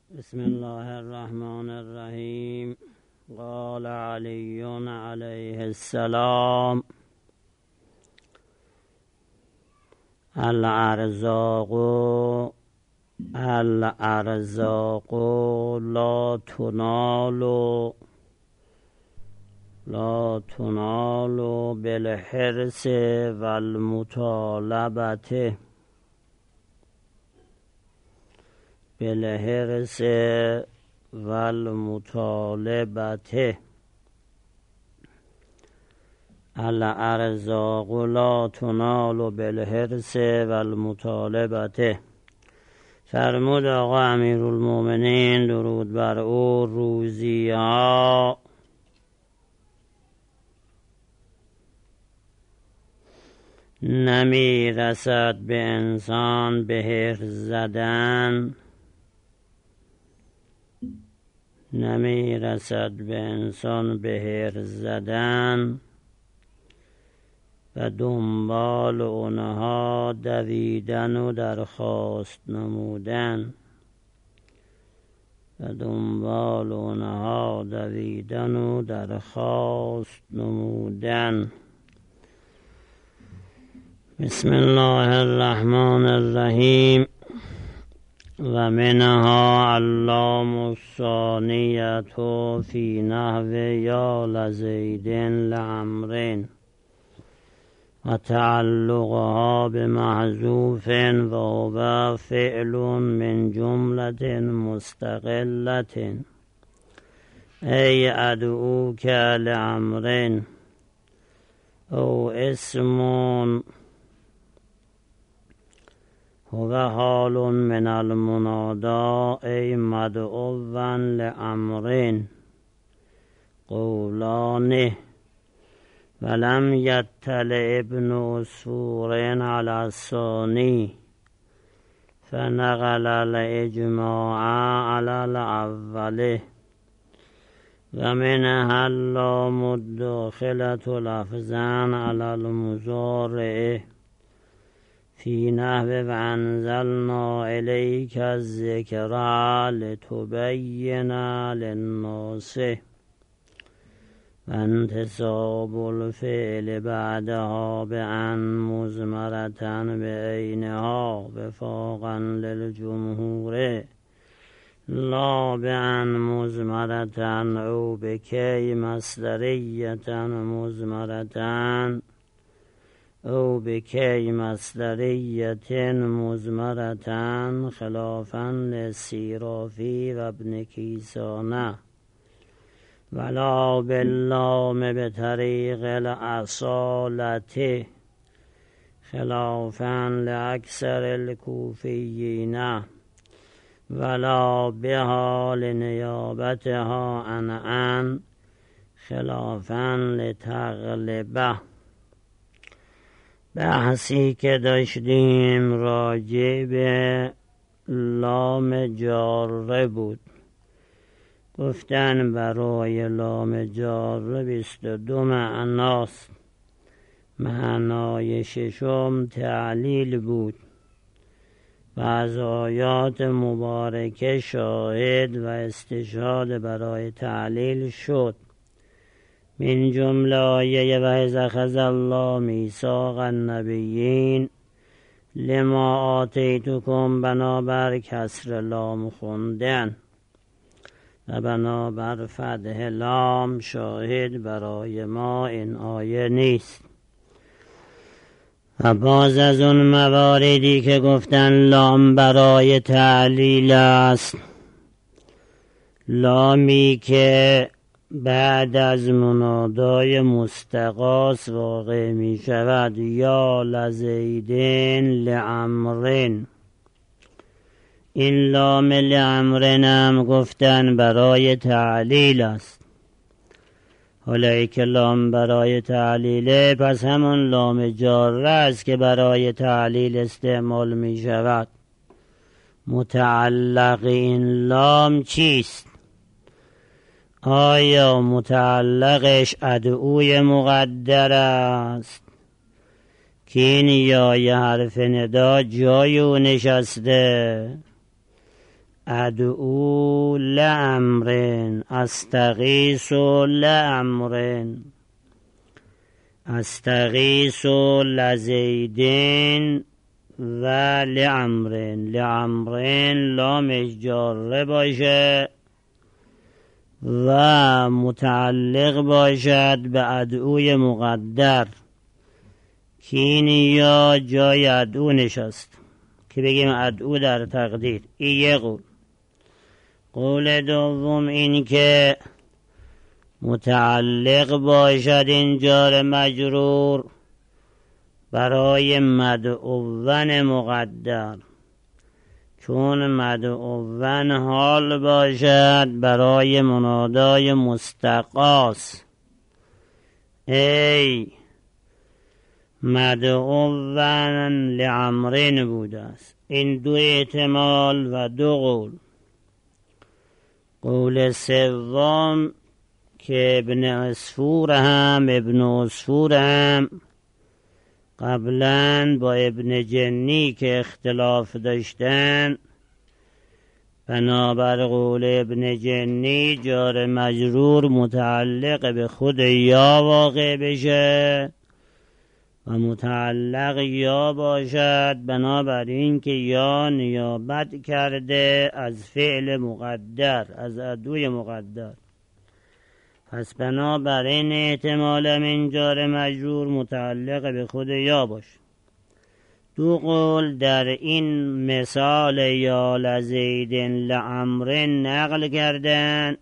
بسم الله الرحمن الرحیم. قال علی علیه السلام: الارزاق لا تنال بالحرص والمطالبة الارزاق لا تنال بالحرص والمطالبة. فرمود آقا امیرالمومنین درود بر او: روزی ها نمی رسد به انسان به حرص زدن، و دنبال اونها دویدن و درخواست نمودن. بسم الله الرحمن الرحیم. و منها اللام الثانیة فی نحو یا لزید لعمر و تعلقها بمحذوف و هو فعل من جملة مستقلة ای ادعوک لعمر، او اسم هو حال من المنادا ای مدعوا لامر قولانه. ولم یطلع ابن عصفور علی الثانی فنقل الاجماع علی الاول. و منها اللام الداخلة لفظا علی المضارع فی نحو و انزلنا الیک الذکر لتبین للناس. و انتصاب الفعل بعدها بأن مضمرة بعینها وفاقا للجمهور لا بأن مضمرة او بکی مصدریة مضمرة خلافا للسیرافی و ابن کیسان. ولا باللام بطریق الاصالة خلافا لأکثر الکوفیین. ولا بها لنیابتها عن خلافا لتغلبه. بحثی که داشتیم راجع به لام جاره بود. گفتن برای لام جاره 22 معناست. معنای ششم تعلیل بود و از آیات مبارکه شاهد و استشهاد برای تعلیل شد. من جمله آیه و اذ اخذ الله میثاق النبیین لما آتیتکم، بنابر کسر لام خوندن و بنابر فتح لام شاهد برای ما این آیه نیست. و باز از اون مواردی که گفتن لام برای تعلیل است، لامی که بعد از منادای مستغاث واقع می شود، یا لزیدن لعمرن. این لام لعمرن هم گفتن برای تعلیل است. حالا ای که لام برای تعلیله، پس همون لام جاره است که برای تعلیل استعمال می شود. متعلق این لام چیست؟ آیا متعلقش ادعوی مقدر است که این یا حرف ندا جای او نشسته، ادعو لامرن استغیث لامرن استغیث لزیدین و لامرن. لامرن لامش جاره باشه و متعلق باشد به ادعوی مقدر که این یا جای ادعو نشست که بگیم ادعو در تقدیر. این یه قول. قول دوم این که متعلق باشد این جار مجرور برای مدعوون مقدر، چون مدعوون حال باشد برای منادای مستقاس. ای مدعوون لامرن بوده است. این دو احتمال و دو قول. قول سوم که ابن عصفور هم قبلا با ابن جنی که اختلاف داشتن، بنابر قول ابن جنی جار مجرور متعلق به خود یا واقع بشه و متعلق یا باشد، بنابراین که یا نیابت کرده از فعل مقدر، از ادعوی مقدر. پس بنابراین احتمال من جار مجرور متعلق به خود یا باش. دو قول در این مثال یا لزیدن لامرن نقل کردن.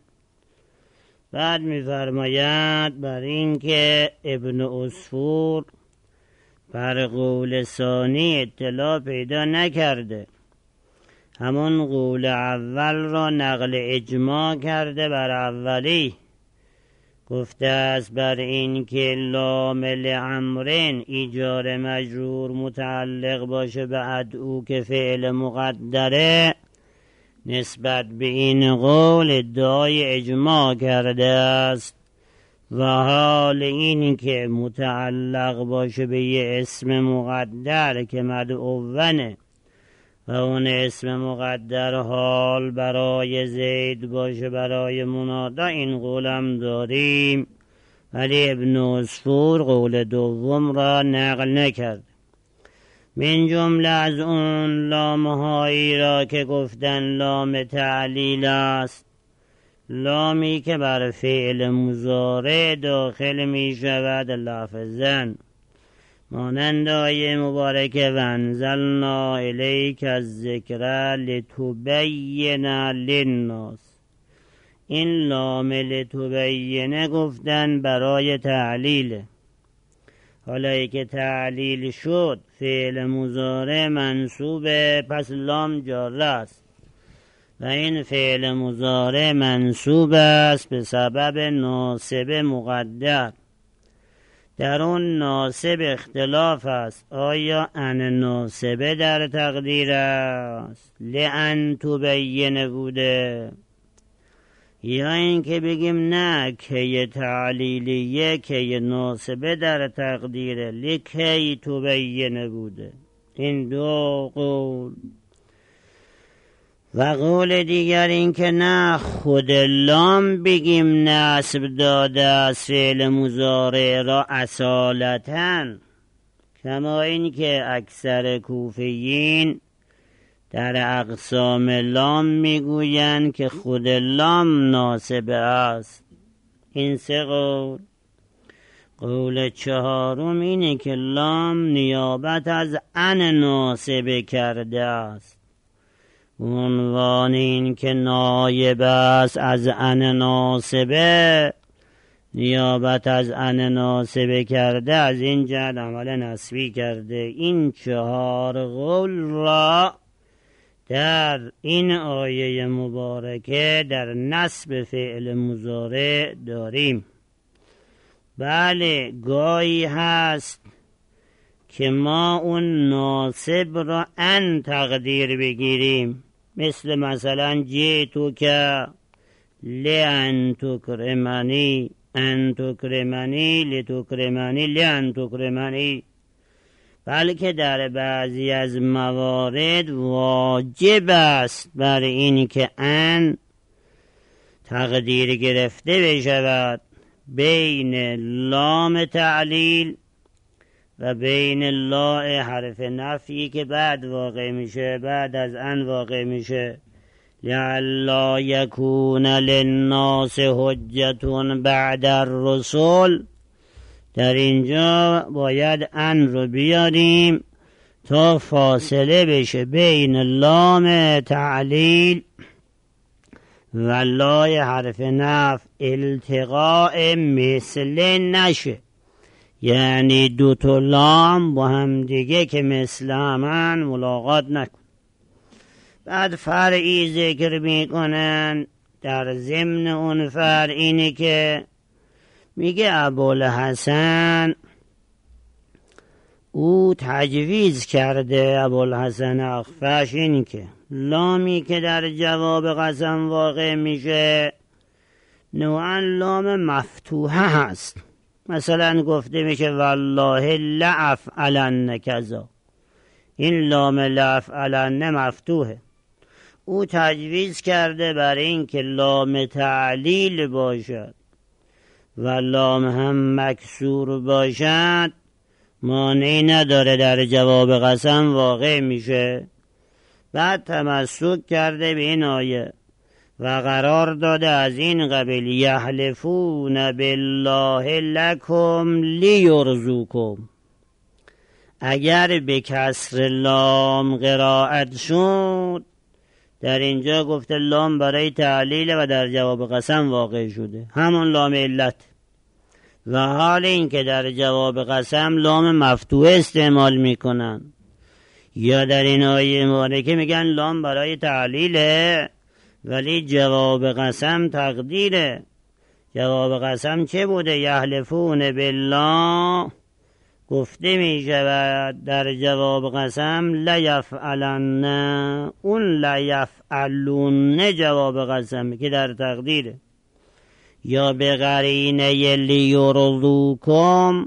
بعد می‌فرماید بر این که ابن عصفور بر قول ثانی اطلاع پیدا نکرده، همون قول اول را نقل اجماع کرده بر اولی. گفته است بر این که لام لامرن ایجار مجرور متعلق باشه به ادعو که فعل مقدره، نسبت به این قول ادعای اجماع کرده است. و حال این که متعلق باشه به یه اسم مقدر که مدعوونه و اون اسم مقدر حال برای زید باشه برای منادا، این قولم داریم، ولی ابن عصفور قول دوم را نقل نکرد. من جمله از اون لامهایی را که گفتن لام تعلیل است، لامی که بر فعل مضارع داخل می شود لفظاً، مانند آیه مبارکه و انزلنا الیک الذکر لتبین للناس. این لام لتبین گفتن برای تعلیل. حالا که تعلیل شد فعل مضارع منصوبه، پس لام جاره است و این فعل مضارع منصوب است به سبب ناصب مقدر. در اون ناصب اختلاف است، آیا ان ناصبه در تقدیر است لئن تبین بوده، یا این که بگیم نه که تعلیلیه که ناصبه در تقدیر لکی تبین بوده. این دو قول. و قول دیگر این که نه خود لام بگیم نصب داده از فعل مضارع را اصالتاً، کما این که اکثر کوفیین در اقسام لام میگویند که خود لام ناصب است. این سه قول. قول چهارم اینه که لام نیابت از ان ناصب کرده است. عنوان این که نایب است از ان ناصبه، نیابت از ان ناصبه کرده، از این جهت عمل نسبی کرده. این چهار قول را در این آیه مبارکه در نصب فعل مضارع داریم. بله گاهی هست که ما اون ناصب را ان تقدیر بگیریم، مثلا جیتو که لئن تکرمنی، ان تکرمنی لتکرمنی لئن تکرمنی. بلکه در بعضی از موارد واجب است بر این که ان تقدیر گرفته بشود بین لام تعلیل و بین لا حرف نفی که بعد واقع میشه، بعد از ان واقع میشه. لعلا یکون للناس حجة بعد الرسل، در اینجا باید ان رو بیاریم تا فاصله بشه بین لام تعلیل و لای حرف نفی، التقاء مثل نشه، یعنی دو تا لام با هم دیگه که مثل همن ملاقات نکن. بعد فرعی ذکر میکنن در ضمن اون فرع اینه که میگه ابوالحسن او تجویز کرده، ابوالحسن اخفش، این که لامی که در جواب قسم واقع میشه نوعا لام مفتوحه هست. مثلا گفته میشه والله لافعلن کذا، این لام لافعلن مفتوحه. او تجویز کرده برای این که لام تعلیل باشد و لام هم مکسور باشد مانعی نداره در جواب قسم واقع میشه. بعد تمسک کرده به این آیه و قرار داده از این قبیل یحلفون بالله لکم لیرزوکم. اگر به کسر لام قرائت شد، در اینجا گفته لام برای تعلیل و در جواب قسم واقع شده، همون لام علت. و حال این که در جواب قسم لام مفتوح استعمال میکنن، یا در این آیه مبارکه میگن لام برای تعلیله ولی جواب قسم تقدیره. جواب قسم چه بوده؟ یحلفون بالله، گفته می شود در جواب قسم لیفعلن، اون لیفعلون جواب قسم که در تقدیره. یا به قرینه لیرضوکم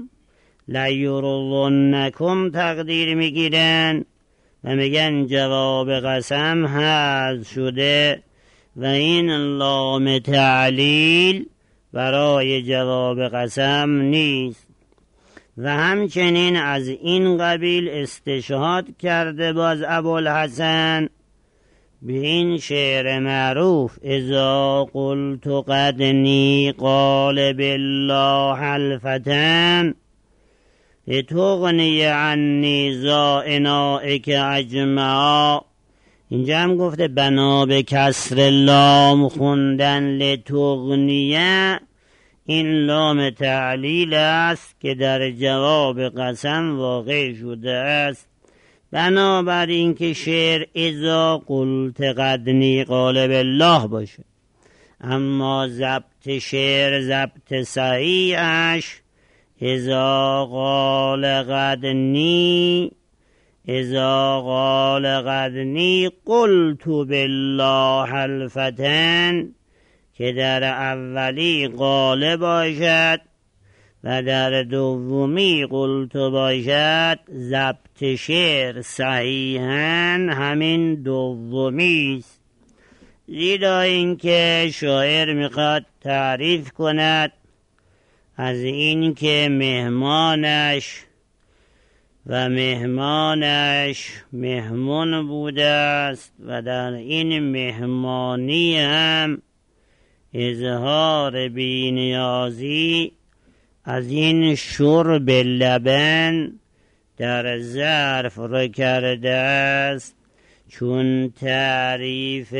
لیرضونکم تقدیر میگیرن و میگن جواب قسم حذف شده و این لام تعلیل برای جواب قسم نیست. و همچنین از این قبیل استشهاد کرده باز ابوالحسن به این شعر معروف اذا قلت قدنی قال بالله حلفتن لتغنی عنی زائنائک اجمعا. اینجا هم گفته بنا به کسر لام خوندن لتغنیه، این لام تعلیل است که در جواب قسم واقع شده است. بنابراین که شعر اذا قلت قدنی قال بالله باشه، اما ضبط شعر ضبط صحیحش اذا قال قدنی قلت بالله حلفتن، که در اولی قال باشد و در دومی قلت باشد. ضبط شعر صحیحاً همین دومی است، زیرا اینکه شاعر میخواد تعریف کند از این که مهمانش مهمون بوده است و در این مهمانی هم اظهار بی‌نیازی از این شرب لبن در ظرف را کرده است، چون تعریف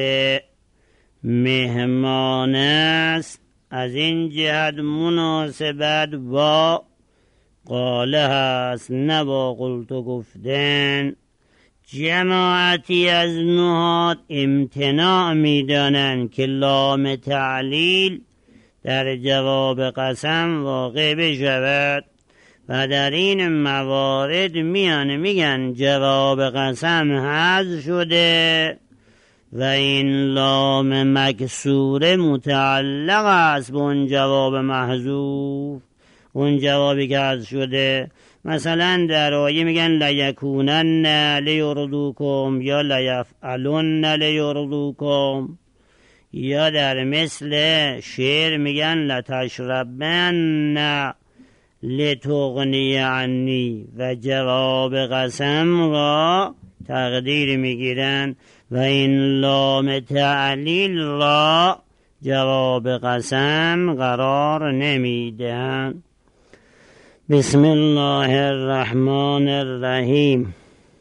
مهمان است از این جهت مناسبت با قاله هست نه با قلت گفتن. جماعتی از نحات امتناع می‌دانند که لام تعلیل در جواب قسم واقع بشود و در این موارد میگن جواب قسم حذف شده و این لام مکسوره متعلق است به اون جواب محذوف، اون جوابی که حذف شده، مثلا در آیه میگن لیکونن لیرضوکم یا لیفعلن لیرضوکم، یا در مثل شعر میگن لتشربن لتغنی عنی و جواب قسم را تقدیر میگیرن و این لام تعلیل را جواب قسم قرار نمیدن. بسم الله الرحمن الرحیم.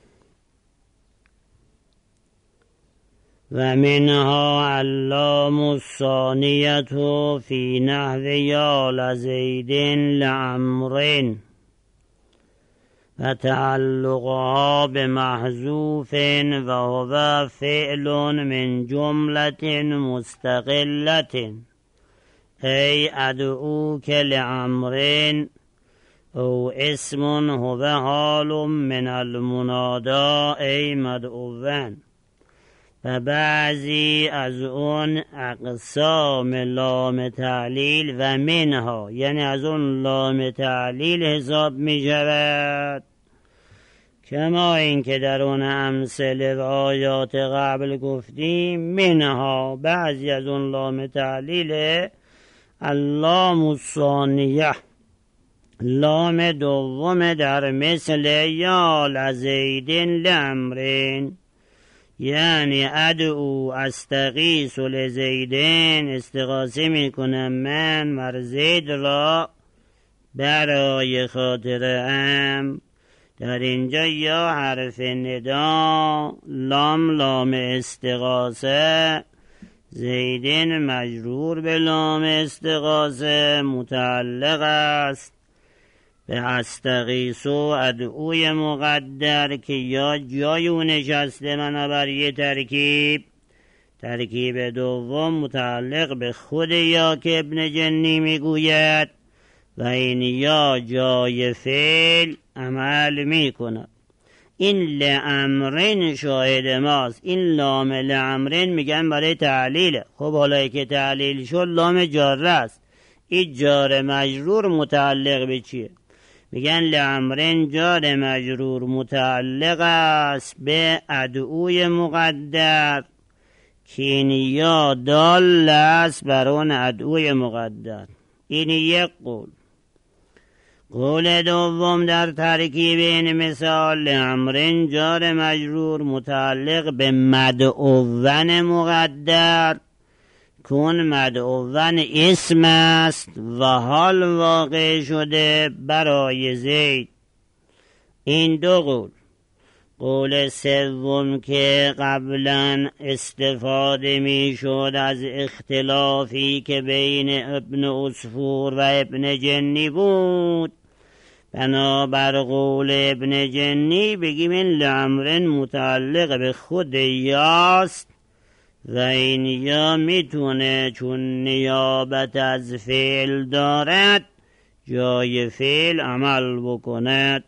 و منها علام الثانیة فی نحو یا لزید لعمر و تعلقها بمحذوف و هو فعل من جملة مستقلة ای ادعوک لعمر او اسم هو حال من المنادا ای مدعوان. و بعضی از اون اقسام لام تعلیل و منها یعنی از اون لام تعلیل حساب می شود، کما این که در اون امثله و آیات قبل گفتیم. منها بعضی از اون لام تعلیل اللام الثانیه، لام دوم در مثل یا لزید لعمرین، یعنی ادعو استغیث لزیدین، استغاثه میکنم من مرزید را برای خاطر ام. در اینجا یا حرف ندا، لام استغاثه، زیدین مجرور به لام استغاثه متعلق است به استغیث و ادعوی مقدر که یا جای اون نشسته بنابر یه ترکیب دوم متعلق به خود یا که ابن جنی میگوید و این یا جای فعل عمل میکند. این لعمرین شاهد ماست. این لام لعمرین میگن برای تعلیله. خب حالا که تعلیل شد لام جاره است، این جار مجرور متعلق به چیه؟ میگن لعمرین جار مجرور متعلق است به ادعوی مقدر که این یا دال است بر اون ادعوی مقدر. این یک قول دوم در ترکیب این مثال، لعمرین جار مجرور متعلق به مدعوون مقدر، کون مدعوون اسم است و حال واقع شده برای زید. این دو قول سوم که قبلا استفاده می شد از اختلافی که بین ابن عصفور و ابن جنی بود، بنابر قول ابن جنی بگیم این لعمرین متعلق به خود یاست و این یا میتونه چون نیابت از فعل دارد جای فعل عمل بکند.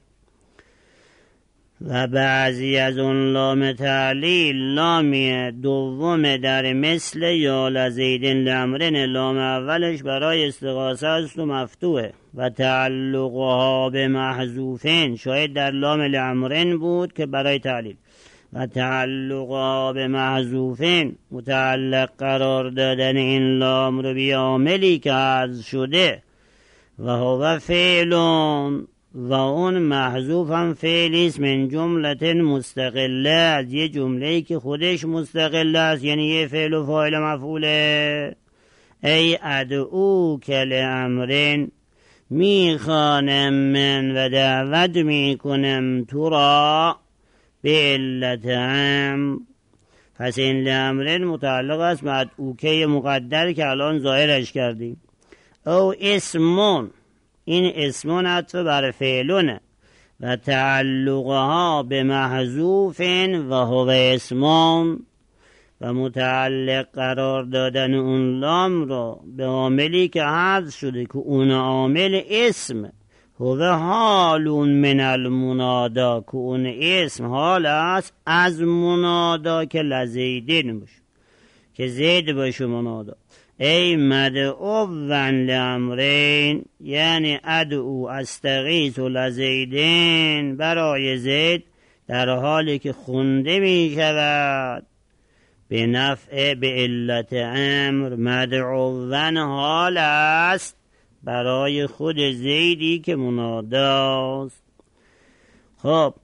و بعضی از اون لام تعلیل، لام دوم در مثل یا لزیدن لعمرین، لام اولش برای استغاثه است و مفتوحه و تعلقها به محذوفین، شاید در لام لعمرین بود که برای تعلیل. و تعلقها به محذوفین، متعلق قرار دادن این لام رو بی عاملی که حذف شده و هو فعلون، و اون محذوف هم فعلی است من جمله مستقله، از یه جمله‌ای که خودش مستقل است، یعنی یه فعل و فاعل مفعوله. ای ادعوک لعمرین، میخوانم من و دعوت میکنم تو را به علت هم. پس این لعمرین متعلق است به ادعوکه مقدر که الان ظاهرش کردیم. او اسمون، این اسمون عطف بر فعلونه و تعلقها به محذوف و هو اسمون، و متعلق قرار دادن اون لام رو به عاملی که حذف شده که اون عامل اسم، هو حال من المنادا، که اون اسم حال است از منادا که لزیدین باشه، که زید باشه منادا. ای مدعو لامرین، یعنی ادعو استغیث لزیدین، برای زید در حالی که خونده می شود به نفع به علت امر، مدعوون حال است برای خود زیدی که مناداست. خب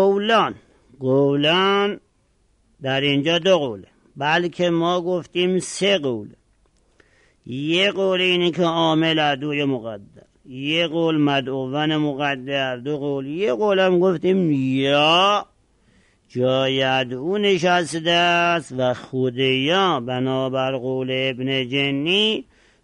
قولان در اینجا 2 قوله، بلکه ما گفتیم 3 قوله. یه قول اینه که عامل عدوی مقدر، یه قول مدعوون مقدر، 2 قول. یه قول هم گفتیم یا جای عدو نشسته است و خود یا بنابر قول ابن جنی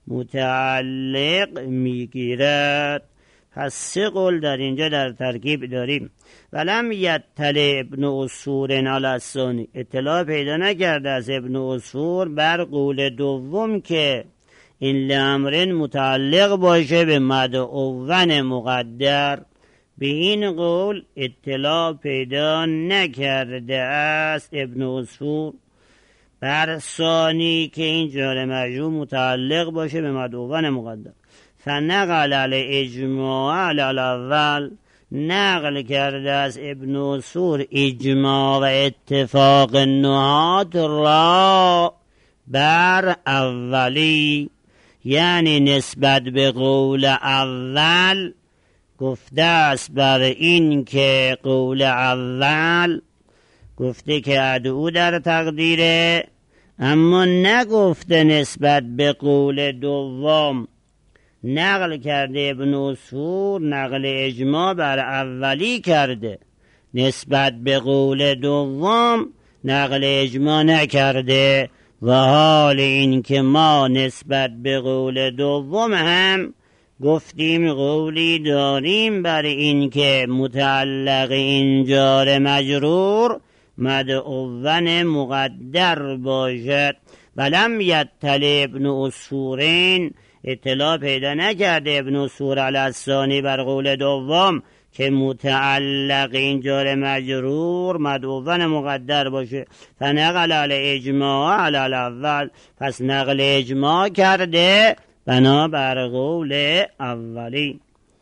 متعلق میگیرد. پس 3 قول در اینجا در ترکیب داریم. ولم یطلع ابن عصفور علی الثانی، اطلاع پیدا نکرده از ابن عصفور بر قول دوم که این لامرین متعلق باشه به مدعوون مقدر. به این قول اطلاع پیدا نکرده است ابن عصفور بر ثانی که این جار مجرور متعلق باشه به مدعوون مقدر. فنقل الاجماع علی الاول، نقل کرده از ابن عصفور اجماع و اتفاق نهات را بر اولی، یعنی نسبت به قول اول گفته است بر این که قول اول گفته که ادعو در تقدیره، اما نگفته نسبت به قول دوم. نقل کرده ابن عصفور نقل اجماع بر اولی کرده، نسبت به قول دوم نقل اجماع نکرده. و حال این که ما نسبت به قول دوم هم گفتیم قولی داریم بر این که متعلق این جار مجرور مدعوون مقدر باشد. ولم یطلع ابن عصفورین، اطلاع پیدا نکرده ابن عصفور علی الثانی بر قول دوم که متعلق این جار مجرور مدعوون مقدر باشه. فنقل علی اجماع علی الاول، پس نقل اجماع کرده بنابر قول اولی.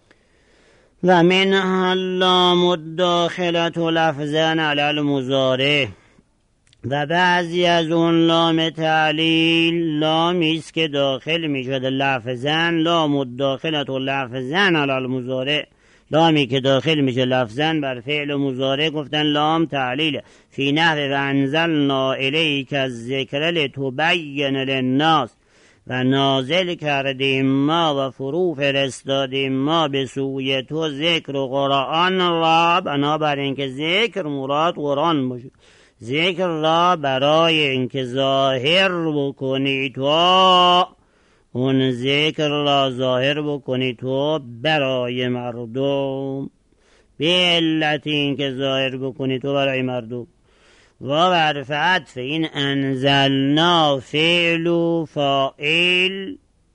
و منها اللام الداخلة لفظا علی المضارع، و بعضی از اون لام تعلیل لامی است که داخل می شده لفظا، لام الداخلة لفظا علی المضارع، لامی که داخل میشه لفظاً بر فعل مضارع گفتن لام تعلیل. فی نحو و انزلنا الیک الذکر لتبین للناس، و نازل کردیم ما و فرو فرستادیم ما به سوی تو ذکر و قرآن را، بنابر اینکه ذکر مراد قرآن باشه، ذکر را برای اینکه ظاهر بکنی تو، اون ذکر را ظاهر بکنی تو برای مردم، به علت این که ظاهر بکنی تو برای مردم. و برفعت این انزلنا فعل و فاعل،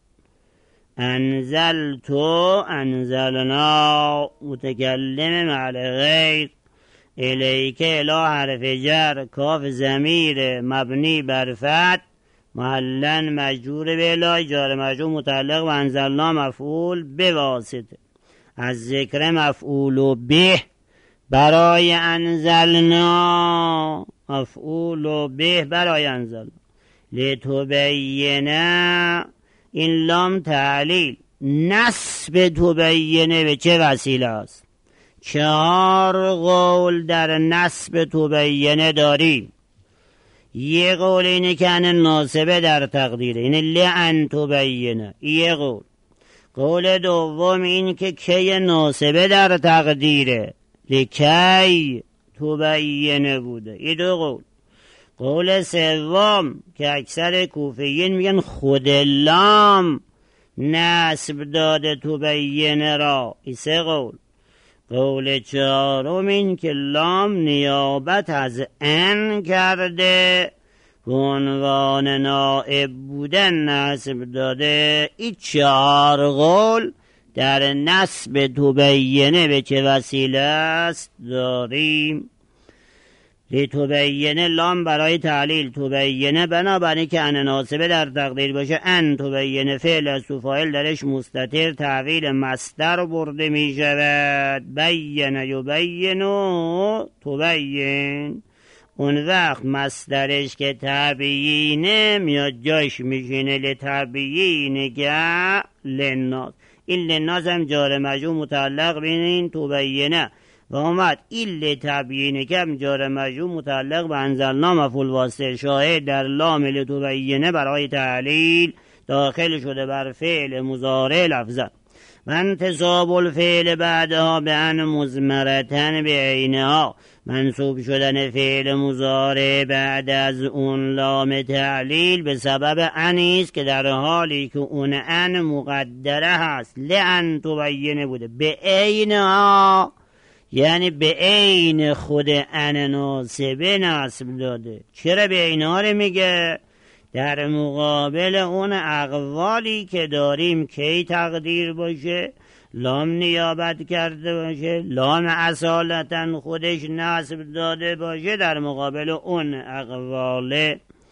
انزل تو انزلنا متکلم مع غیر، الیک اله حرف جر، کاف ضمیر مبنی بر فتح محلا مجرور به اله، جار مجرور متعلق و انزلنا مفعول به واسطه، از ذکر مفعول به برای انزلنا، مفعول به برای انزلنا. لتبینه این لام تعلیل، نسب تبینه به چه وسیله است؟ 4 قول در نسب تبینه داریم. یه قول اینه که ان ناسبه در تقدیره، اینه لئن تبینه، یه قول. قول دوم این که کی ناسبه در تقدیره، لکی تبینه بوده، این 2 قول. قول سوم که اکثر کوفیین میگن خود لام نسب داده تبینه را، این 3 قول. قول 4 این که لام نیابت از ان کرده به عنوان نائب بودن نسب داده. این 4 قول در نسب تبینه به چه وسیله است داریم. لتبینه لام برای تعلیل، تبینه بنابراین که ان ناصبه در تقدیر باشه، ان تبینه فعل است و فاعل درش مستتر تحویل مصدر برده می شود. بین یبینو تبین، اون وقت مصدرش که تبیینه میاد جاش میشینه لتبیینه که للناس. این للناس هم جار مجرور متعلق بین این تبینه و اومد این لتبیینه که هم جار مجرور متعلق به انزلنا مفعول واسطه شاهد در لام لتبینه برای تعلیل داخل شده بر فعل مضارع لفظا. و انتصاب الفعل بعدها به ان مضمرتن به عینها، منصوب شدن فعل مضارع بعد از اون لام تعلیل به سبب انیست که در حالی که اون ان مقدره هست لأن تبینه بوده به عینها، یعنی به عین خود ان ناصبه نصب داده. چرا به عینها رو میگه؟ در مقابل اون اقوالی که داریم کی تقدیر باشه، لام نیابت کرده باشه، لام اصالتا خودش نصب داده باشه، در مقابل اون اقوال.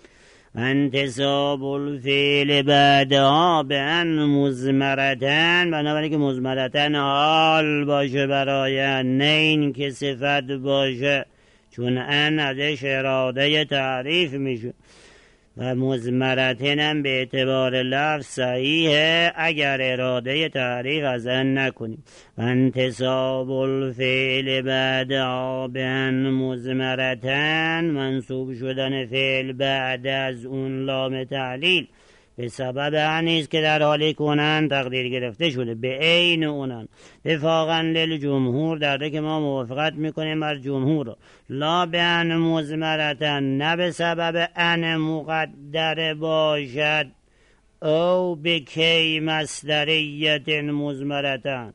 انتصاب الفعل بعدها به ان مضمرتن، بنابراین که مضمرتن حال باشه برای نه این که صفت باشه، چون ان ازش اراده تعریف میشه و مضمرتن هم به اعتبار لفظ صحیحه اگر اراده تعریف از ان نکنیم. و انتصاب الفعل بعدها به ان مضمرتن، منصوب شدن فعل بعد از اون لام تعلیل به سبب انیست که در حالی کنن تقدیر گرفته شده به عین اونن. وفاقا للجمهور، در که ما موافقت میکنیم بر جمهور، لا به ان مضمرتن، نه به سبب ان مقدر باشد، او به کی مصدریت مضمرتن،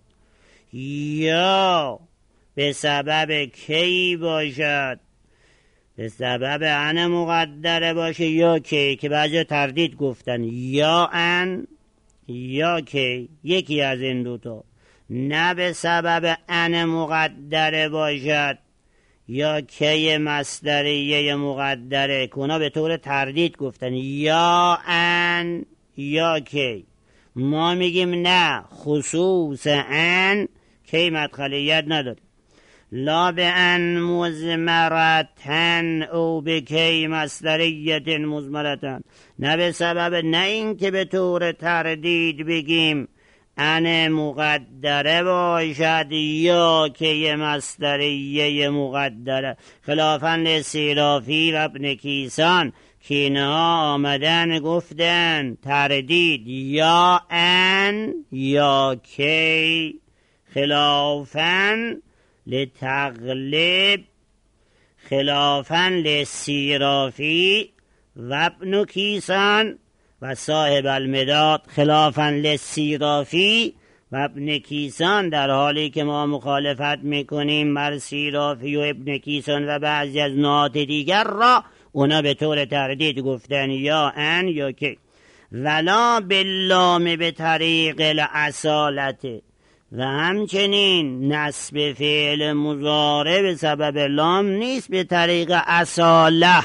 یا به سبب کی باشد، به سبب ان مقدره باشه یا کی، که بعضی تردید گفتن یا ان یا کی، یکی از این دوتا. نه به سبب ان مقدره باشد یا کی مصدریه مقدره، کنا به طور تردید گفتن یا ان یا کی. ما میگیم نه، خصوص ان کی مدخلیت نداره. لا به ان مضمرتن او به کی مصدریت مضمرتن، نه به سبب نه این که به طور تردید بگیم ان مقدره باشد یا کی مصدریه مقدره. خلافاً لسیرافی و ابن کیسان که اینها آمدن گفتن تردید یا ان یا کی، خلافاً لتغلب، خلافاً لسیرافی و ابن کیسان و صاحب المداد، خلافاً لسیرافی و ابن کیسان، در حالی که ما مخالفت میکنیم بر سیرافی و ابن کیسان و بعضی از نهات دیگر را، اونا به طور تردید گفتن یا ان یا کی. ولا باللام به طریق الاصالت، و همچنین نصب فعل مضارع به سبب لام نیست به طریق اصاله.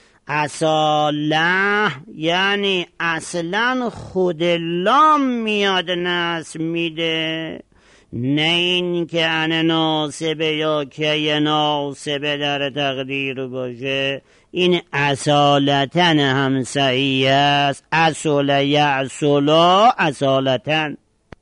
اصاله یعنی اصلا خود لام میاد نصب میده، نه این که ان ناصبه یا که ناصبه در تقدیر باشه. این اصالتن هم صحیح است، اصل یعصلا اصالتن.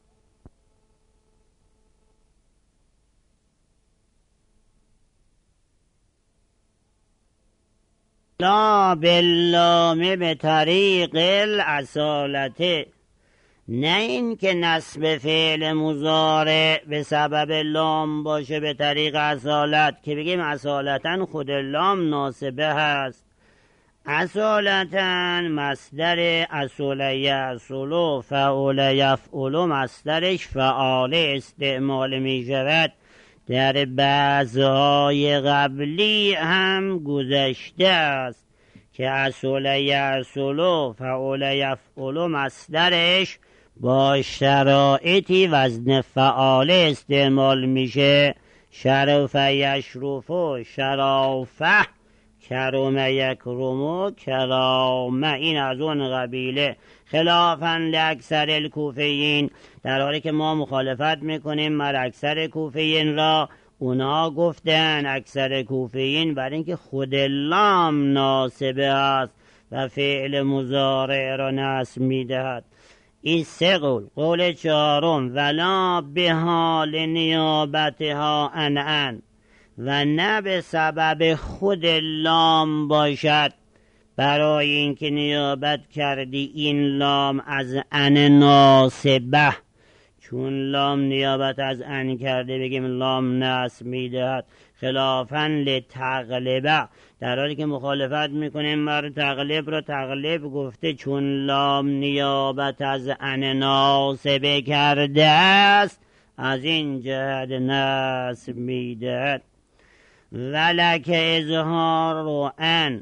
لا باللام به طریق الاصالته، نه این که نصب فعل مضارع به سبب لام باشه به طریق اصالت، که بگیم اصالتاً خود لام ناصبه هست. اصالتاً مصدر اصل یعصل، فعل یفعل مصدرش فعال استعمال می شود. در بعضهای قبلی هم گذشته است که اصل یعصل فعل یفعل مصدرش با شرایطی وزن فعال استعمال میشه. شرف یشرف، شرافه کرم یکرم کرامه، این از اون قبیله. خلافاً لاکثر الکوفیین، در حالی که ما مخالفت میکنیم مر اکثر کوفیین را. اونا گفتن اکثر کوفیین برای اینکه خود لام ناصبه است و فعل مضارع را نصب میدهد. این سه قول. قول چهارم ولا به حال نیابتها ان و نه به سبب خود لام باشد، برای اینکه نیابت کردی این لام از ان ناصبه، چون لام نیابت از ان کرده بگیم لام نصب میدهد. خلافاً لتغلبه، در حالی که مخالفت میکنیم بر تغلب را. تغلب گفته چون لام نیابت از ان ناصبه کرده است، از این جهت نصب میدهد. ولک اظهار و ان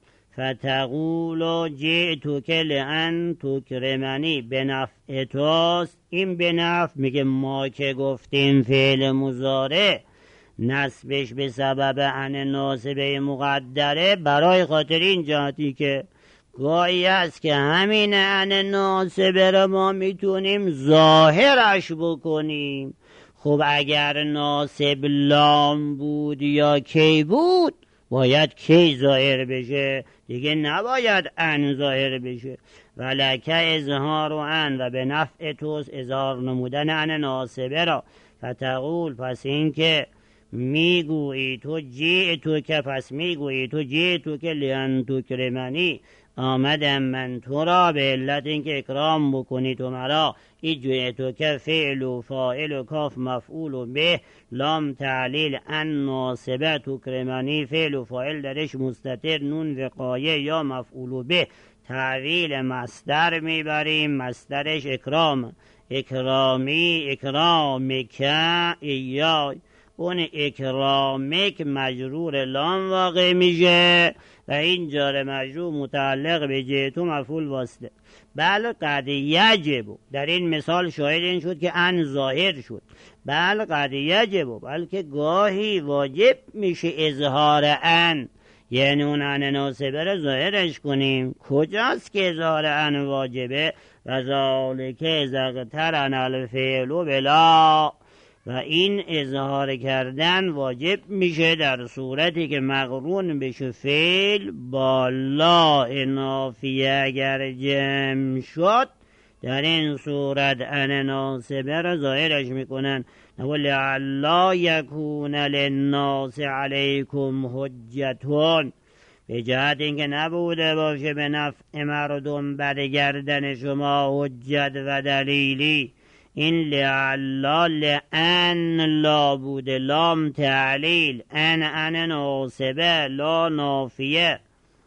فتقول جئتک لان تکرمنی، به نفع توست. این به نفع میگه ما که گفتیم فعل مضارع نصبش به سبب ان ناصبه مقدره، برای خاطر این جهتی که گاهی است که همین ان ناصبه را ما میتونیم ظاهرش بکنیم. خب اگر ناصب لام بود یا کی بود، باید کی ظاهر بشه دیگه، نباید ان ظاهر بشه. ولک اظهار و ان، و به نفع توست اظهار نمودن ان ناصبه را. فتقول، پس این که میگویی تو جئتو، که پس میگویی تو جئتو که لئن تکرمنی، آمدم من تو را به علت اینکه اکرام بکنی تو مرا. این جئتو که فعل و فاعل و کاف مفعول و به، لام تعلیل ان ناصبه، تکرمنی فعل و فاعل درش مستتر، نون وقایه یا مفعول و به. تعویل مصدر میبریم، مصدرش اکرام، اکرامی، اکرامک ایای. اون اکرامک مجرور لام واقع میشه و این جار مجرور متعلق به جهتو مفعول واسطه. بل قد یجب، در این مثال شاهد این شد که ان ظاهر شد. بل قد یجب، بلکه گاهی واجب میشه اظهار ان، یعنی اون ان ناصبه رو ظاهرش کنیم. کجاست که اظهار ان واجبه؟ و ذالک اذا اقترن الفعل بلا، و این اظهار کردن واجب میشه در صورتی که مقرون بشه فعل با لا نافیه اگر جمع شد، در این صورت ان ناصبه را ظاهرش میکنن. ولعلا یکون للناس علیکم حجتون، به جهت اینکه نبوده باشه به نفع مردم بر گردن شما حجت و دلیلی. این لعلا لان لا بوده، لام تعلیل، ان ناصبه، لا نافیه.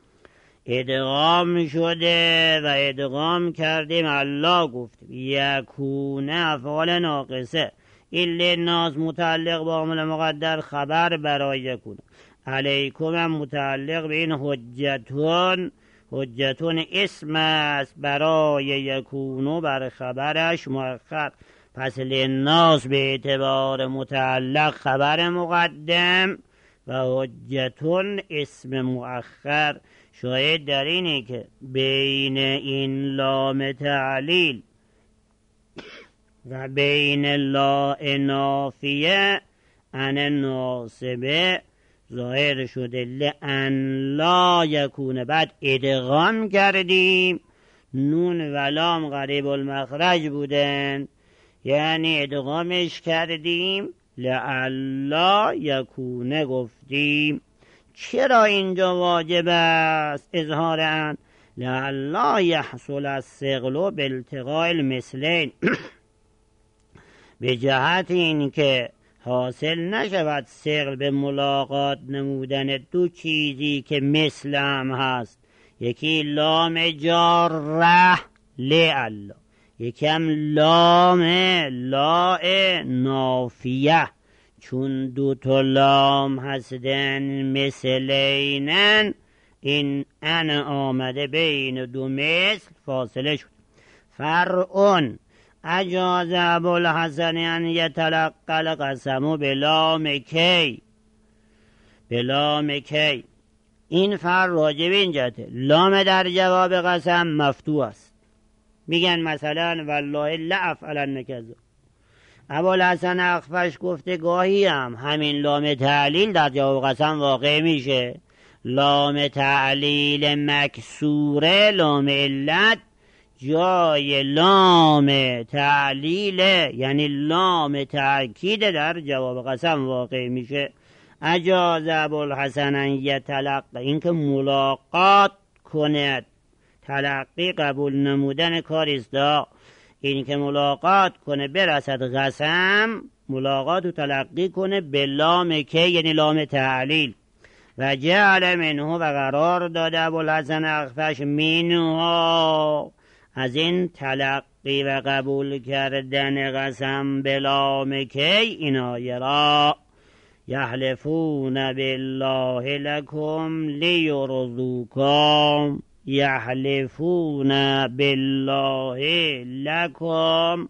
ادغام شده و ادغام کردیم الله گفتیم یکونه افعال ناقصه. این لناس متعلق با عامل مقدر، خبر برای یکونه. علیکم هم متعلق به این حجتون، حجتون اسم است برای یکونو بر خبرش مؤخر. پس للناس به اعتبار متعلق خبر مقدم و حجتون اسم مؤخر. شاید در اینه که بین این لام تعلیل و بین لا نافیه ان ناصبه ظاهر شده لئن لا یکونه. بعد ادغام کردیم، نون و لام قریب المخرج بودن، یعنی ادغامش کردیم لئلا یکونه گفتیم. چرا اینجا واجب است اظهار ان؟ لئلا یحصل الثقل بالتقاء المثلین، به جهت این که حاصل نشود ثقل به ملاقات نمودن دو چیزی که مثل هم هست. یکی لام جاره لعلا، یکی هم لام لا نافیه. چون دو تا لام هستن مثلینن، این ان آمده بین دو مثل فاصله شد. فرعون اجاز ابوالحسن ان یتلقى القسم بلام کی، بلام کی. این فرق راجب این جهته. لام در جواب قسم مفتوح است. میگن مثلا والله لافعلن کذا. ابوالحسن اخفش گفته گاهی هم همین لام تعلیل در جواب قسم واقع میشه. لام تعلیل مکسوره، لام علت جای لام تعلیل یعنی لام تأکید در جواب قسم واقع میشه. اجاز ابوالحسن ان یتلقی، این که ملاقات کند، تلقی قبول نمودن کاریست، این که ملاقات کنه برسد قسم، ملاقات و تلقی کنه به لام که یعنی لام تعلیل. و جعل منه، و قرار داده ابوالحسن اخفش منها، از این تلقی و قبول کردن قسم به لام که این آیه را یحلفون بالله لکم لیرضوکم، یحلفون بالله لکم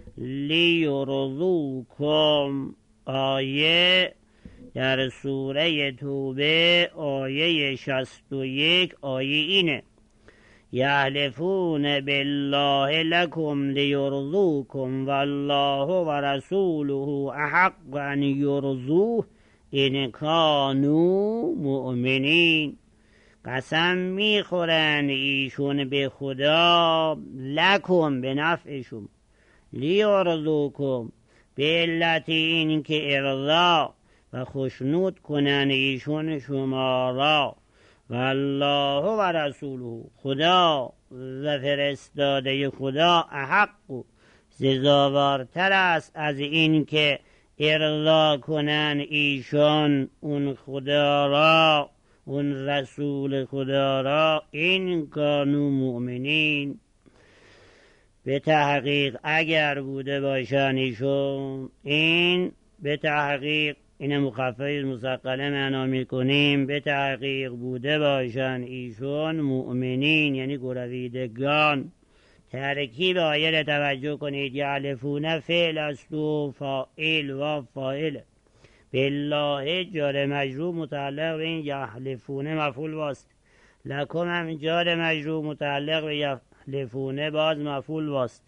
لیرضوکم. آیه در سوره توبه آیه 61 آیه اینه یحلفون بالله لکم لیرضوکم والله و رسوله احق ان یرضوه ان کانوا مؤمنین. قسم میخورن ایشون به خدا، لکم به نفعشون، لیرضوکم به علت این که ارضا و خشنود کنن ایشون شما را، والله و رسوله، خدا و فرستاده خدا احق سزاوارتر است از این که ارضا کنن ایشون اون خدا را، اون رسول خدا را، این کانوا مؤمنین، به تحقیق اگر بوده باشن ایشون، این به تحقیق این مخفف مثقله معنا میکنیم، به تحقیق بوده باشن ایشون مؤمنین یعنی گرویدگان. ترکیب آیه را توجه کنید. یحلفون فعل است و فاعل و فاعل، بالله جار مجرور متعلق به این یحلفون مفعول واست، لکم هم جار مجرور متعلق به یحلفون باز مفعول واست.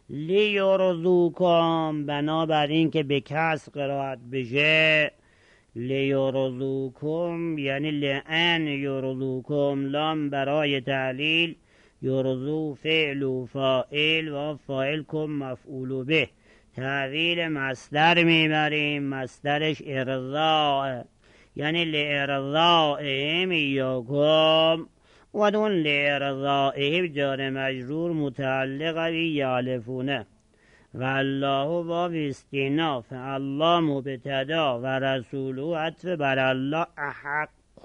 لیرضوکم بنابراین که به کسر قرائت بشه، لیرضوکم یعنی لئن یرضوکم، لام برای تعلیل، یرضو فعل و فاعل و فاعل کم مفعول به، تعویل مصدر میبریم، مصدرش ارضاء یعنی لارضائهم ایاکم، و دون لارضائهم جار مجرور متعلق به یحلفونه، و الله واو استیناف، الله مبتدا و رسوله عطف بر الله، احق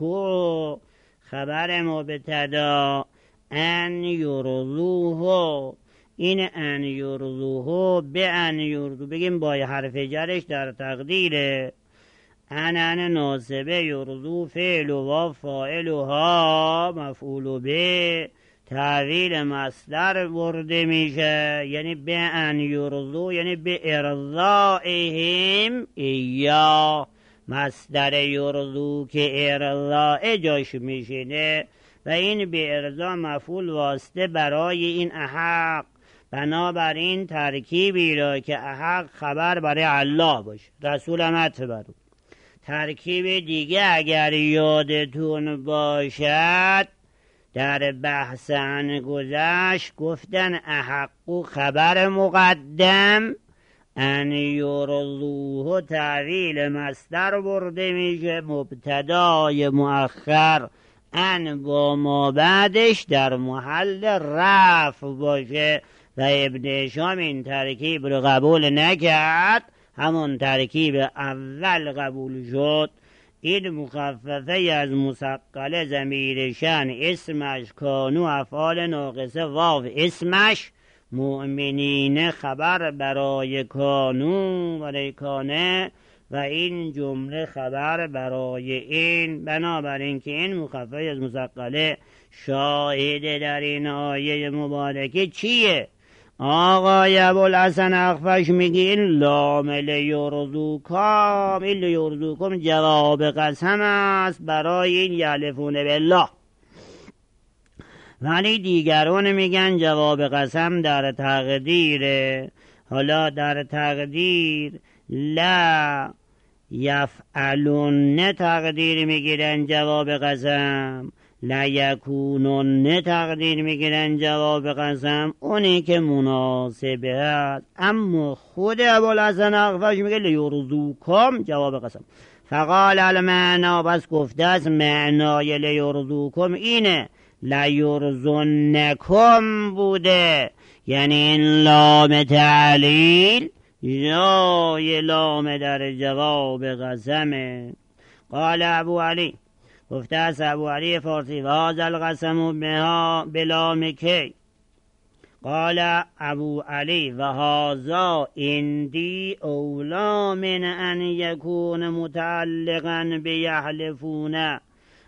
خبر مبتدا، ان یرضوه، این ان یرضوه به ان یرضو بگیم با حرف جرش در تقدیره، ان ناصبه، یرضو فعل و فاعلها مفعول به، تعویل مصدر برده میشه یعنی به ان یرضو یعنی به ارضائهم ایا، مصدر یرضو که ارضاء جاش میشینه و این به ارضا مفعول واسطه برای این احق. بنابراین ترکیبی را که احق خبر برای الله باشه، رسول هم عطف بر او. ترکیب دیگه اگر یادتون باشد در بحث عن گذشت گفتن احق خبر مقدم، ان یرضوه تعویل مصدر برده میشه، مبتدای مؤخر ان با ما بعدش در محل رفع باشه و ابن هشام این ترکیب رو قبول نکرد، همون ترکیب اول قبول شد. این مخففه از مثقله ضمیر شأن اسمش کانو افعال ناقصه واو اسمش مؤمنین خبر برای کانو برای کانه و این جمله خبر برای این. بنابراین که این مخفف از مثقله شاهد در این آیه مبارکه چیه؟ آقای ابوالحسن اخفش میگه این لام لیرزوکم، این لیرزوکم جواب قسم است برای این یحلفون بالله. ولی دیگران میگن جواب قسم در تقدیره. حالا در تقدیر لا یفعلون تقدیر میگیرن جواب قسم، لا یکونون تقدیر میگیرن جواب قسم، اونی که مناسبه است. اما خود ابوالحسن اخفش میگه لیرزوکم جواب قسم. فقال المعنا، بس گفته است معنای لیرزوکم اینه لیرزنکم بوده، یعنی این لام تعلیل جای لام در جواب قسمه. قال ابو علی، گفته است ابو علی فارسی و هذا القسم بلام کی. قال ابو علی و هذا عندی اولا من ان یکون متعلقا بیحلفون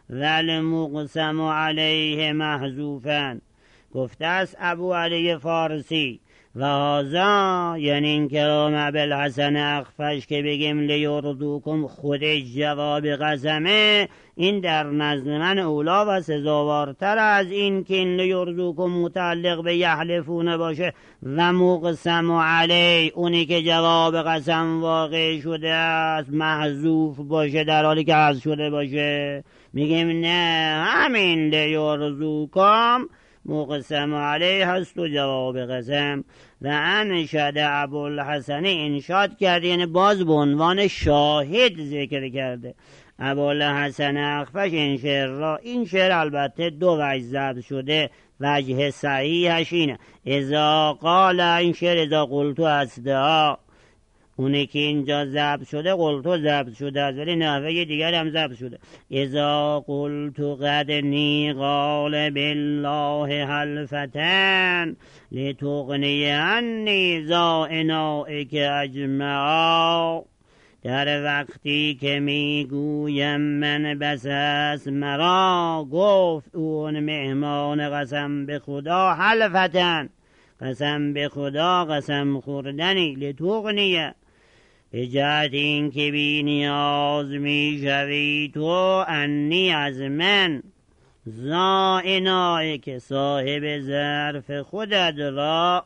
والمقسم علیه محذوفا. گفته است ابو علی فارسی و هذا یعنی این کلام ابوالحسن اخفش که بگیم لیرزوکم خودش جواب قسمه، این در نزد من اولا و سزاوارتر از این که این لیرزوکم متعلق به یحلفون باشه و مقسم علی اونی که جواب قسم واقع شده است محذوف باشه در حالی که حذف شده باشه. میگیم نه، همین لیرزوکم مقسم علیه هست و جواب قسم. و انشد ابوالحسن انشاد کرده، یعنی باز به عنوان شاهد ذکر کرده. ابوالحسن اخفش این شعر البته دو وجه ضبط شده. وجه صحیحش اینه اذا قال، این شعر اذا قلتو اصدها، اونی که اینجا ضبط شده قلتو ضبط شده است، ولی نحوه دیگر هم ضبط شده. اذا قلتو قدنی قال بالله حلفتن لتغنی عنی ذائنائک اجمعا. در وقتی که میگویم من بس است مرا، گفت اون مهمان قسم به خدا حلفتن، قسم به خدا قسم خوردنی، لتغنیه به جهت این که بی نیاز می شوی تو انی از من، زائنای که صاحب ظرف خودت را،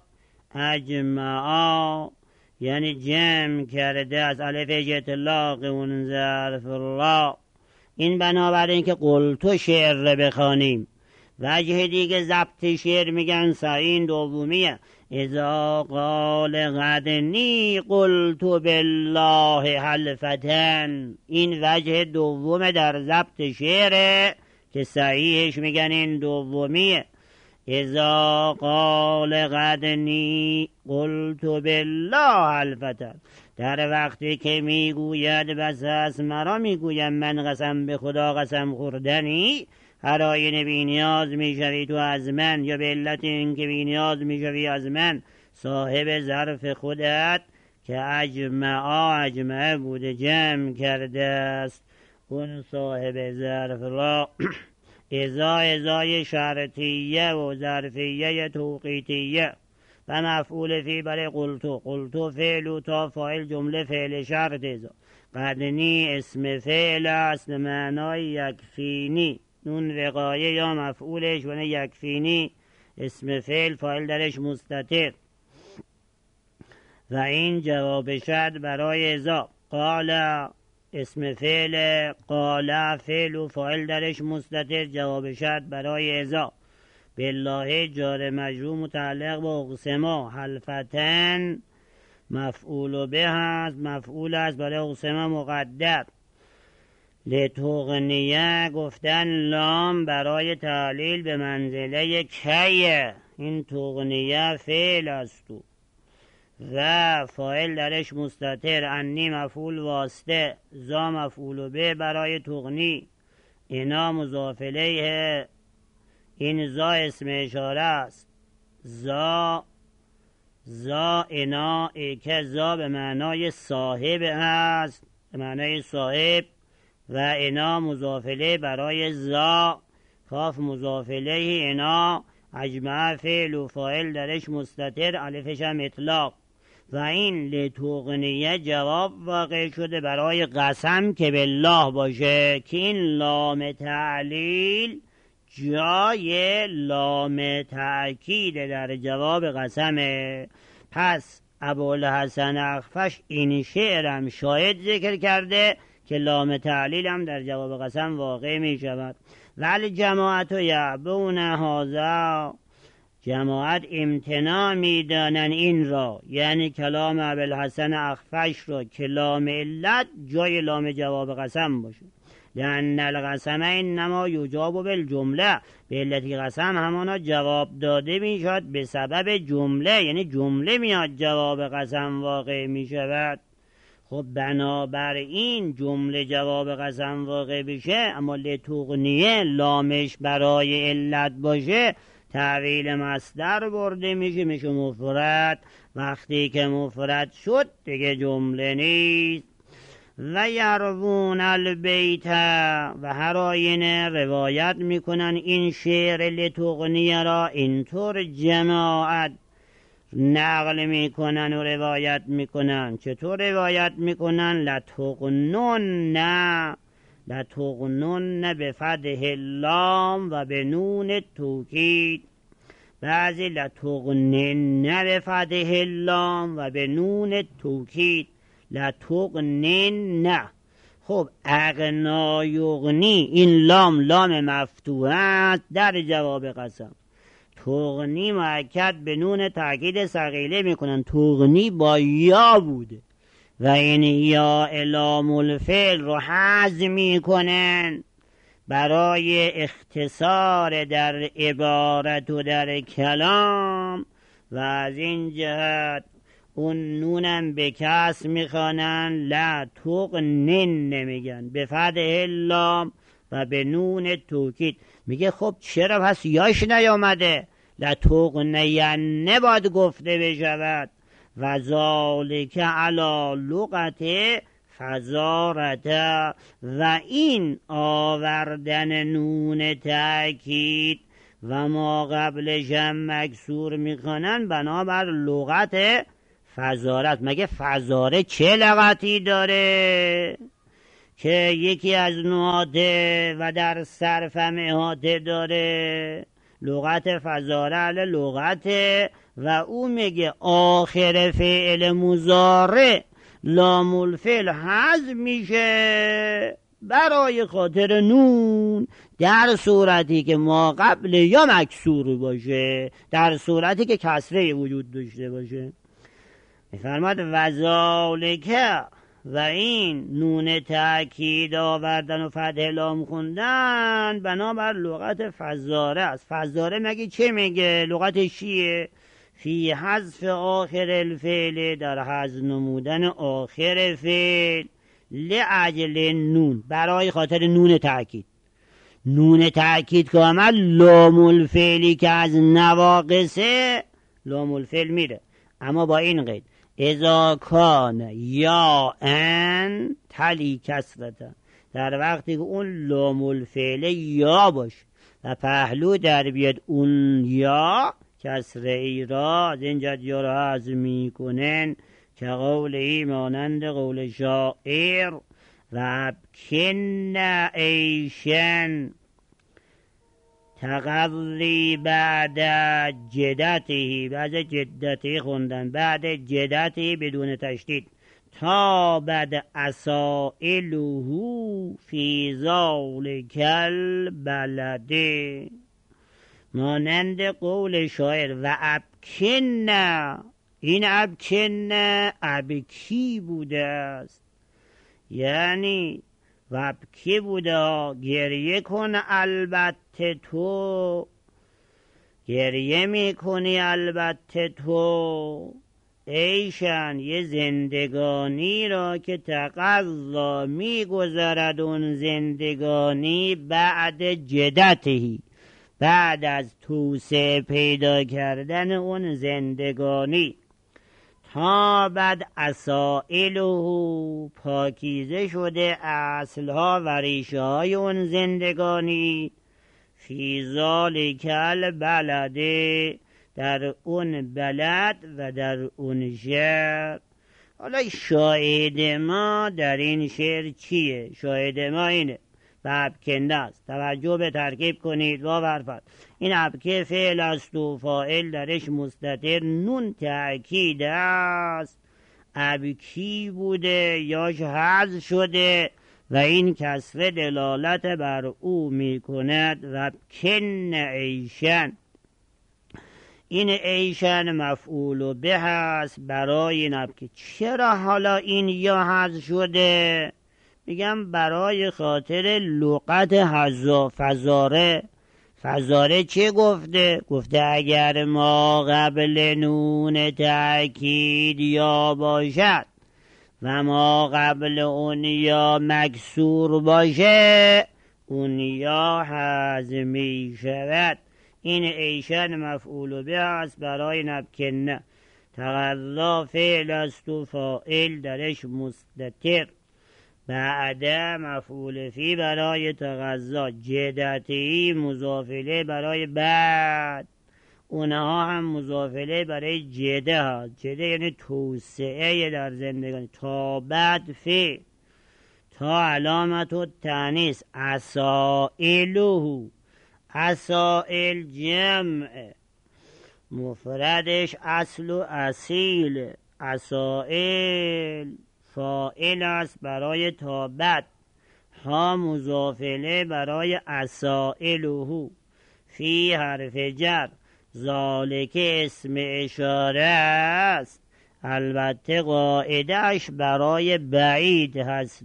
اجمعا یعنی جمع کرده از الف اطلاق اون ظرف را. این بنابراین که قلتو شعر را بخوانیم. وجه دیگه ضبط شعر میگن سعین دومیه اذا قال غدنی قلت بالله حلفتن. این وجه دومه در ضبط شعره که صحیحش میگن این دومیه. اذا قال غدنی قلت بالله حلفتن، در وقتی که میگوید بس از مرا، میگویم من قسم به خدا قسم خوردنی، هر آینه بی نیاز میشوی تو از من، یا به علت این که بی نیاز میشوی از من صاحب ظرف خودت که اجمعه بوده جمع کرده است اون صاحب ظرف را. ازای شرطیه و ظرفیه توقیتیه و مفعول فی برای قلتو فعل و تا فاعل جمله فعل شرط. ازا قدنی اسم فعل است معنای یکفینی، نون وقایه یا مفعولش و یکفینی اسم فعل فاعل درش مستتر و این جواب شرط برای ازا. قال اسم فعل، قال فعل و فاعل درش مستتر جواب شرط برای ازا. بالله جار مجرور متعلق با اقسما، حلفتن مفعول به هست، مفعول است برای اقسما مقدر. لتغنیه گفتن لام برای تعلیل به منزله کیه، این تغنیه فعل است و فاعل درش مستتر، انی مفعول واسطه، زا مفعول به برای تغنی، اینا مضاف الیه، این زا اسم اشاره است. زا اینا که زا به معنای صاحب است، به معنای صاحب، و اینا مضاف الیه برای زا، کاف مضاف الیه اینا اجمع فعل و فاعل درش مستتر، الفش هم اطلاق. و این لتغنیه جواب واقع شده برای قسم که بالله باشه که این لام تعلیل جای لام تأکید در جواب قسمه. پس ابوالحسن اخفش این شعرم شاید ذکر کرده که لام تعلیل هم در جواب قسم واقع می شود. ولی جماعت و یعبون هذا، جماعت امتناع می دانن این را، یعنی کلام ابوالحسن اخفش را که لام علت جای لام جواب قسم باشه. لأن القسم انما یجاب بالجمله، به علتی قسم همانا جواب داده می شود به سبب جمله، یعنی جمله میاد جواب قسم واقع می شود. خب بنابراین جمله جواب قسم واقع بشه، اما لتغنیه لامش برای علت باشه تعویل مصدر برده میشه مفرد. وقتی که مفرد شد دیگه جمله نیست. و یروون البیت، و هر آینه روایت میکنن این شعر لتغنیه را. اینطور جماعت نقل میکنن و روایت میکنن. چطور روایت میکنن؟ لتغنن بفتح اللام و به نون توکید. بعضی لتغنن بفتح اللام و به نون توکید. لتغنن. خب اغنا یغنی، این لام مفتوح است در جواب قسم. تغنی مؤکد به نون تأکید ثقیله میکنن، تغنی با یا بوده و این یا لام الفعل رو حذف میکنن برای اختصار در عبارت و در کلام. و از این جهت اون نونم به کسر میخوانن، لا تغنن نمیگن، به فتح اللام و به نون توکید. میگه خب چرا پس یاش نیامده؟ لتغنین باید گفته بشود. و ذالک علی لغت فزارت، و این آوردن نون تأکید و ما قبلش هم مکسور میخوانن بنابر لغت فزارت. مگه فزاره چه لغتی داره که یکی از نهاته و در صرف هم احاطه داره؟ لغت فزاره لغت، و او میگه آخر فعل مضارع لام الفعل حذف میشه برای خاطر نون، در صورتی که ما قبل یا مکسور باشه، در صورتی که کسره وجود داشته باشه. میفرماد وذالکه، و این نون تأکید آوردن و فتح لام خوندن بنابر لغت فزاره است. فزاره مگه چه میگه؟ لغتش چیه؟ فی حذف آخر الفعل، در حذف نمودن آخر فعل، لعجل نون، برای خاطر نون تأکید. نون تأکید که آمد لام الفعلی که از نواقصه لام الفعل میره، اما با این قید اذا کان یا ان تلی کسرتا، در وقتی که اون لام الفعل یا باشه و پهلو در بیاد اون یا کسره ای را، از اینجا یا را حذف میکنن که قول ای مانند قول شاعر و ابکن ایشن تقضی بعد جدته، بعد جدته خوندن، بعد جدته بدون تشدید، تا بعد اسائله فی ذالک البلد، مانند قول شاعر و ابکن. این ابکن ابکی بوده است، یعنی وابکی بوده گریه کن، البته تو گریه میکنی، البته تو ایشن یه زندگانی را که تقضا میگذرد اون زندگانی بعد جدتهی، بعد از توسعه پیدا کردن اون زندگانی، تا بعد اسائله پاکیزه شده اصلها و ریشه های اون زندگانی، فی ذالک البلد، در اون بلد و در اون شهر. حالا شاهد ما در این شعر چیه؟ شاهد ما اینه، و ابکنده است. توجه به ترکیب کنید با حرفت. این ابکه فعل است و فاعل درش مستتر نون تأکید است. ابکی بوده یاش حذف شده و این کسره دلالت بر او می کند. و ابکن عیشن، این عیشن مفعول به هست برای این ابکه. چرا حالا این یا حذف شده؟ میگم برای خاطر لغت فزاره. فزاره چه گفته؟ گفته اگر ما قبل نون تأکید یا باشد و ما قبل اون یا مکسور باشه، اون یا حذف می شود. این ایشن مفعول به است برای نبکنه. تغذا فعل است و فاعل درش مستتر. بعد مفعول فی برای تغذا. جدتی مضافله برای بعد، اونها هم مضافله برای جده هست. جده یعنی توسعه در زندگانی. تا بعد فی، تا علامت و تانیث. اسائلوه، اسائل جمع، مفردش اصل و اصیل. اسائل فاعل است برای تا بعد. ها مضافله برای اسائلوه. فی حرف جر. ذالک اسم اشاره است، البته قاعدهش برای بعید هست.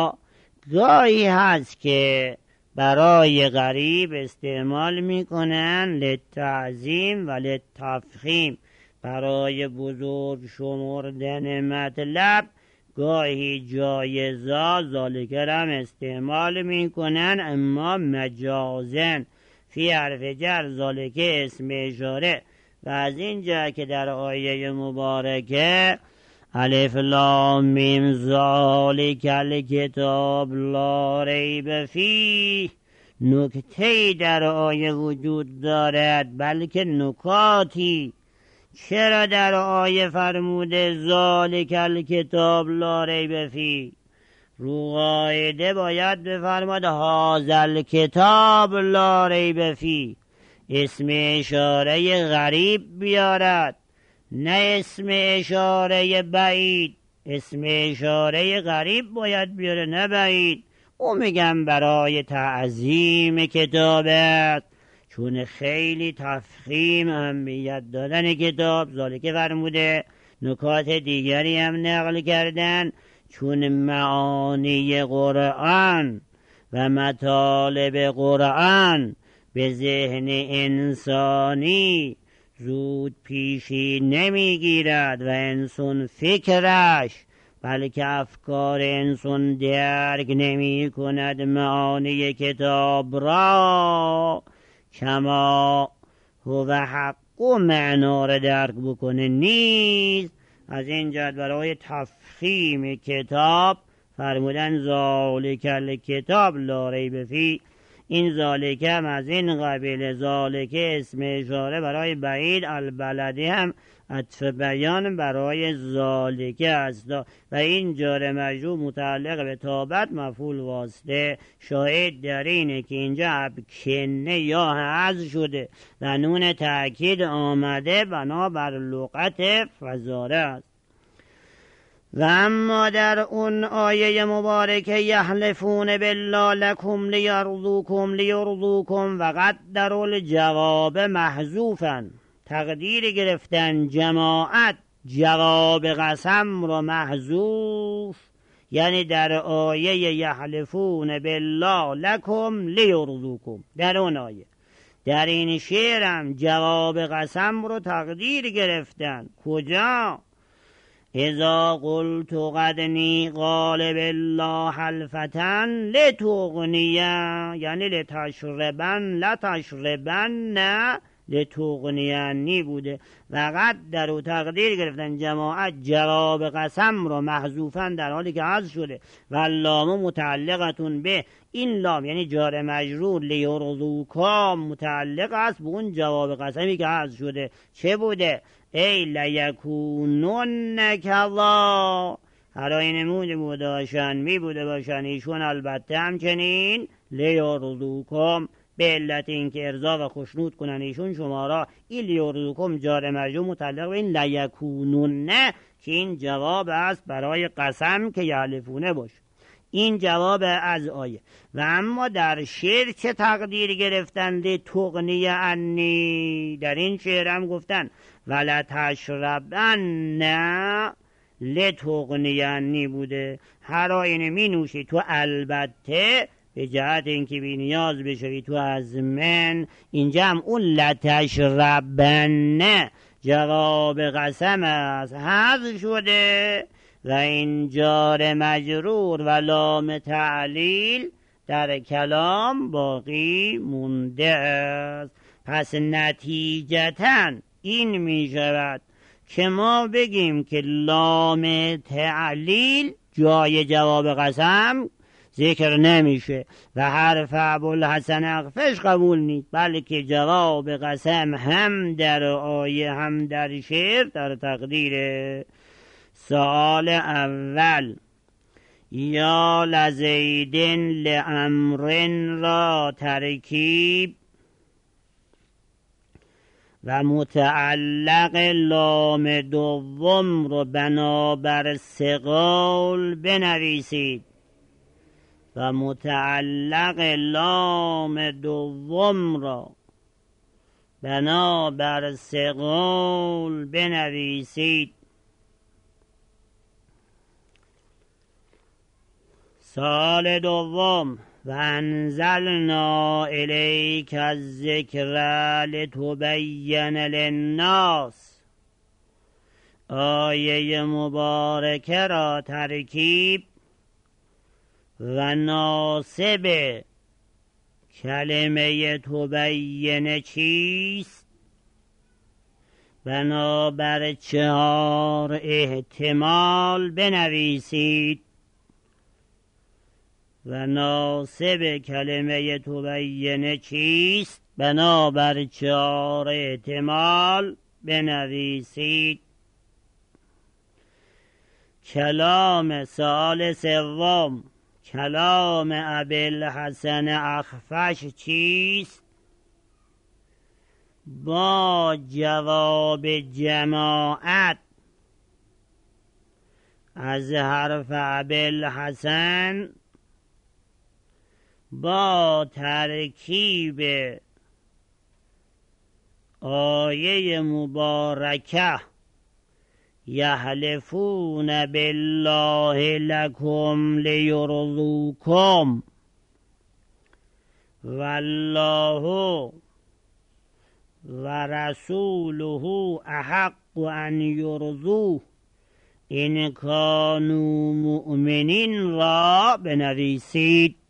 گاهی هست که برای غریب استعمال میکنن للتعظیم و للتفخیم، برای بزرگ شمردن مطلب. گاهی جایزا ذالکر هم استعمال میکنن اما مجازن. فی حرف جر ذالک اسم اشاره. و از اینجا که در آیه مبارکه الف لام میم ذالک الکتاب لا ریب فیه، نکته‌ای در آیه وجود دارد بلکه نکاتی. چرا در آیه فرموده ذالک الکتاب لا ریب فیه؟ رو قاعده باید بفرماد هذا الکتاب لا ریب فیه، اسم اشاره غریب بیارد، نه اسم اشاره بعید. اسم اشاره غریب باید بیاره نه بعید. او میگم برای تعظیم کتابت، چون خیلی تفخیم اهمیت دادن کتاب ذالک فرموده. نکات دیگری هم نقل کردن، چون معانی قرآن و مطالب قرآن به ذهن انسانی زود پیشی نمیگیرد و انسان فکرش بلکه افکار انسان درک نمی کند معانی کتاب را، کما هو حق و معنا را درک بکنه نیست. از این جهت برای تفخیم کتاب فرمودن ذالک الکتاب لا ریب فیه. این ذالک هم از این قبیل. ذالک اسم اشاره برای بعید، البلدی هم عطف بیان برای ذالک است. و این جار مجرور متعلق به تابت مفعول واسطه. شاهد در اینه که اینجا ابکنه یا حذف شده و نون تأکید آمده بنابر لغت فزاره است. و اما در اون آیه مبارکه یحلفون بالله لکم لیرضوکم و قدروا الجواب محذوفا، تقدیر گرفتن جماعت جواب قسم رو محذوف. یعنی در آیه یحلفون بالله لکم لیرضوکم، در اون آیه، در این شعرم جواب قسم رو تقدیر گرفتن. کجا؟ اذا قلت قدنی قال بالله حلفتن لتغنیه، یعنی لتشربن لتغنیانی بوده. فقط در او تقدیر گرفتن جماعت جواب قسم را محذوفن در حالی که حذف شده و لام متعلقتون به، این لام یعنی جار مجرور لیرزوکم متعلق است به اون جواب قسمی که حذف شده. چه بوده؟ ای لیکونن کذا، هرای نمود بوده باشن، می بوده باشن ایشون البته همچنین لیرزوکم، به علت اینکه ارضا و خشنود کنن ایشون شما را. این لیرزوکم جار مجرور متعلق به این لیکونن که این جواب است برای قسم که یحلفونه باشه. این جواب از آیه. و اما در شعر چه تقدیر گرفتند؟ تغنی عنی، در این شعر هم گفتن ولتشربن لتغنی عنی بوده، هر آینه می نوشی تو البته به جهت اینکه بی نیاز بشوی تو از من. اینجا هم اون لتشربن جواب قسم است حذف شده و این جار مجرور و لام تعلیل در کلام باقی مونده است. پس نتیجتاً این می شود که ما بگیم که لام تعلیل جای جواب قسم ذکر نمیشه و حرف ابوالحسن اخفش قبول نیست، بلکه جواب قسم هم در آیه هم در شعر در تقدیر. سوال اول، یا لزیدن لامرن را ترکیب و متعلق لام دوم رو بنابر ثقل بنویسید. و متعلق لام دوم را بنابر ثقل بنویسید. سال دوم، و انزلنا الیک الذکر لتبین للناس، آیه مبارکه را ترکیب و ناصب کلمه تبین چیست؟ بنابر 4 احتمال بنویسید. و ناصب کلمه تبین چیست؟ بنابر 4 احتمال بنویسید. کلام سال سوم، کلام ابوالحسن اخفش چیست؟ با جواب جماعت از حرف ابوالحسن با ترکیب آیه مبارکه یحلفون بالله لکم لیرضوکم والله و رسوله احق ان یرضوه این کانوا مؤمنین را بنویسید.